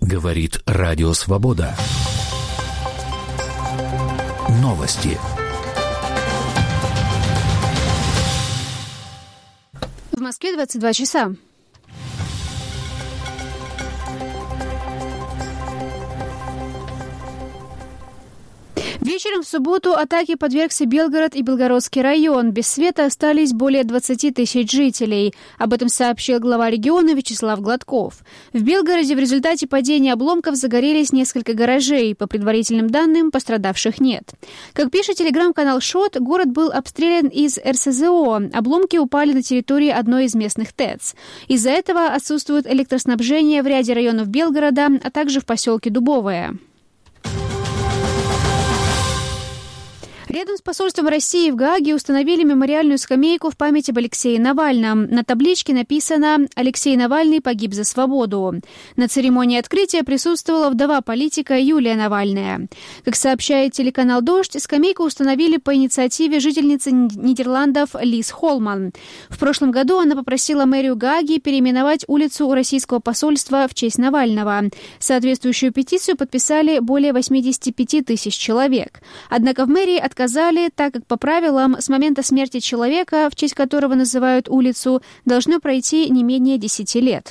Говорит Радио Свобода. Новости. В Москве 22 часа. Вечером в субботу атаке подвергся Белгород и Белгородский район. Без света остались более 20 тысяч жителей. Об этом сообщил глава региона Вячеслав Гладков. В Белгороде в результате падения обломков загорелись несколько гаражей. По предварительным данным, пострадавших нет. Как пишет телеграм-канал ШОТ, город был обстрелян из РСЗО. Обломки упали на территории одной из местных ТЭЦ. Из-за этого отсутствует электроснабжение в ряде районов Белгорода, а также в поселке Дубовое. Рядом с посольством России в Гааге установили мемориальную скамейку в память об Алексее Навальном. На табличке написано «Алексей Навальный погиб за свободу». На церемонии открытия присутствовала вдова политика Юлия Навальная. Как сообщает телеканал «Дождь», скамейку установили по инициативе жительницы Нидерландов Лиз Холман. В прошлом году она попросила мэрию Гааги переименовать улицу у российского посольства в честь Навального. Соответствующую петицию подписали более 85 тысяч человек. Однако в мэрии отказали, так как по правилам с момента смерти человека, в честь которого называют улицу, должно пройти не менее 10 лет.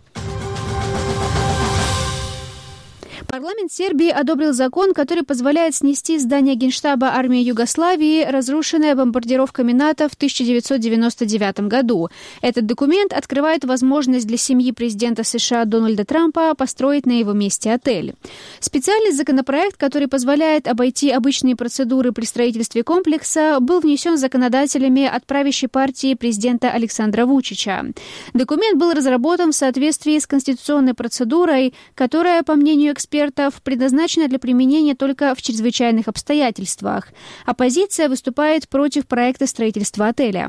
Парламент Сербии одобрил закон, который позволяет снести здание Генштаба армии Югославии, разрушенное бомбардировками НАТО в 1999 году. Этот документ открывает возможность для семьи президента США Дональда Трампа построить на его месте отель. Специальный законопроект, который позволяет обойти обычные процедуры при строительстве комплекса, был внесен законодателями от правящей партии президента Александра Вучича. Документ был разработан в соответствии с конституционной процедурой, которая, по мнению экспертов, предназначена для применения только в чрезвычайных обстоятельствах. Оппозиция выступает против проекта строительства отеля.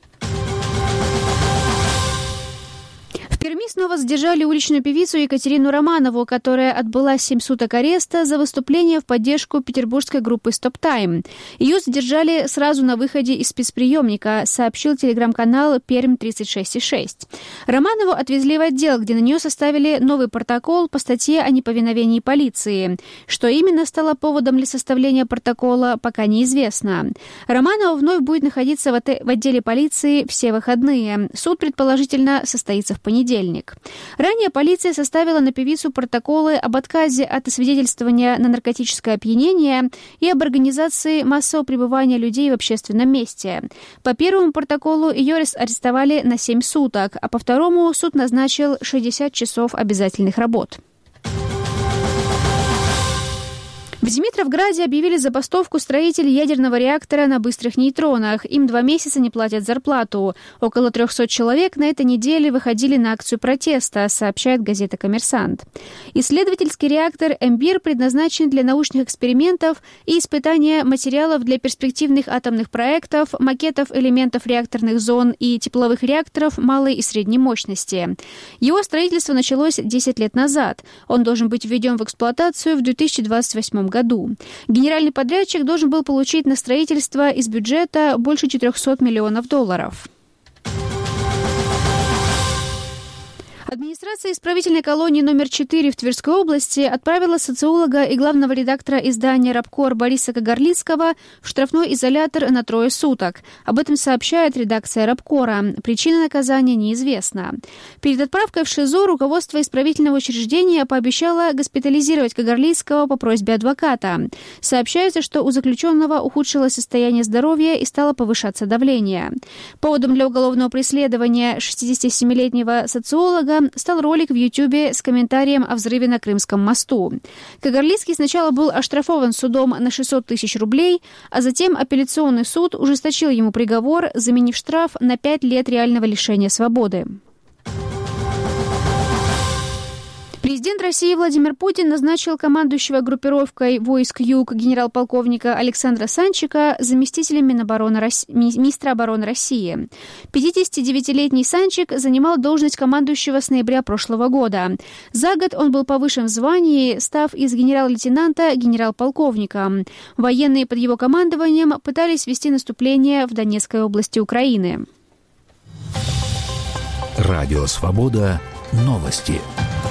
В Перми снова задержали уличную певицу Екатерину Романову, которая отбыла 7 суток ареста за выступление в поддержку петербургской группы «Стоп Тайм». Ее задержали сразу на выходе из спецприемника, сообщил телеграм-канал «Пермь-36,6». Романову отвезли в отдел, где на нее составили новый протокол по статье о неповиновении полиции. Что именно стало поводом для составления протокола, пока неизвестно. Романова вновь будет находиться в отделе полиции все выходные. Суд, предположительно, состоится в понедельник. Ранее полиция составила на певицу протоколы об отказе от освидетельствования на наркотическое опьянение и об организации массового пребывания людей в общественном месте. По первому протоколу ее арестовали на 7 суток, а по второму суд назначил 60 часов обязательных работ. В Димитровграде объявили забастовку строителей ядерного реактора на быстрых нейтронах. Им 2 месяца не платят зарплату. Около 300 человек на этой неделе выходили на акцию протеста, сообщает газета «Коммерсант». Исследовательский реактор «Эмбир» предназначен для научных экспериментов и испытания материалов для перспективных атомных проектов, макетов элементов реакторных зон и тепловых реакторов малой и средней мощности. Его строительство началось 10 лет назад. Он должен быть введен в эксплуатацию в 2028 году. Генеральный подрядчик должен был получить на строительство из бюджета больше $400 миллионов. Администрация исправительной колонии номер 4 в Тверской области отправила социолога и главного редактора издания «Рабкор» Бориса Кагарлицкого в штрафной изолятор на 3 суток. Об этом сообщает редакция «Рабкора». Причина наказания неизвестна. Перед отправкой в ШИЗО руководство исправительного учреждения пообещало госпитализировать Кагарлицкого по просьбе адвоката. Сообщается, что у заключенного ухудшилось состояние здоровья и стало повышаться давление. Поводом для уголовного преследования 67-летнего социолога стал ролик в Ютьюбе с комментарием о взрыве на Крымском мосту. Кагарлицкий сначала был оштрафован судом на 600 тысяч рублей, а затем апелляционный суд ужесточил ему приговор, заменив штраф на 5 лет реального лишения свободы. Президент России Владимир Путин назначил командующего группировкой войск Юг генерал-полковника Александра Санчика заместителем министра обороны России. 59-летний Санчик занимал должность командующего с ноября прошлого года. За год он был повышен в звании, став из генерал-лейтенанта генерал-полковника. Военные под его командованием пытались вести наступление в Донецкой области Украины. Радио «Свобода». Новости.